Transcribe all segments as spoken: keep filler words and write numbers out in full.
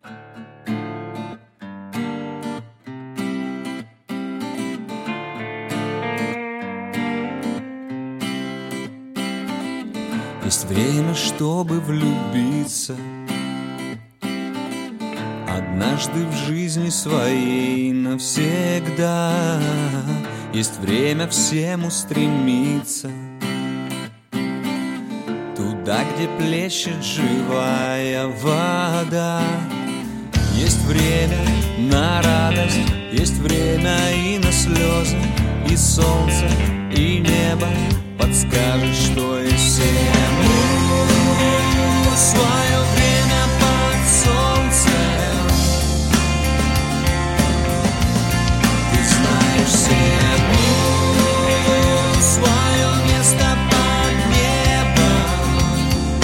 Есть время, чтобы влюбиться однажды в жизни своей навсегда. Есть время всем устремиться туда, где плещет живая вода. Есть время на радость, есть время и на слезы, и солнце, и небо подскажет, что и всем. Свое время под солнцем ты знаешь всем. Свое место под небом.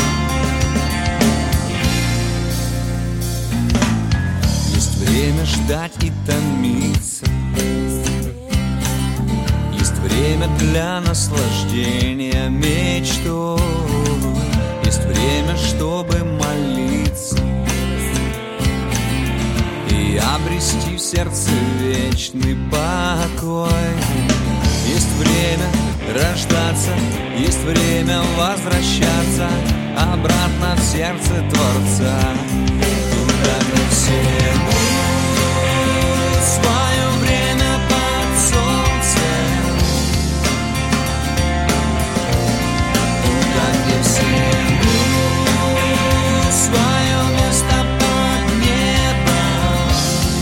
Есть время ждать и томиться, время для наслаждения мечтой, есть время, чтобы молиться и обрести в сердце вечный покой. Есть время рождаться, есть время возвращаться обратно в сердце Творца, туда, где все свое время под солнцем. Где все свое место под небом.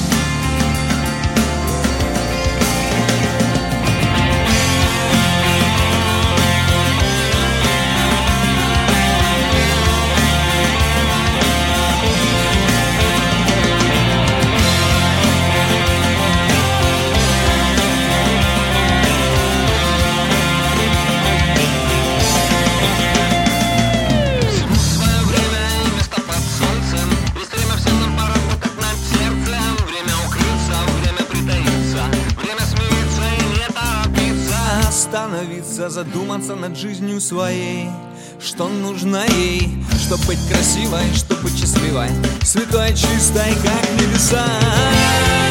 Остановиться, задуматься над жизнью своей, что нужно ей, чтоб быть красивой, чтоб быть счастливой, святой, чистой, как небеса.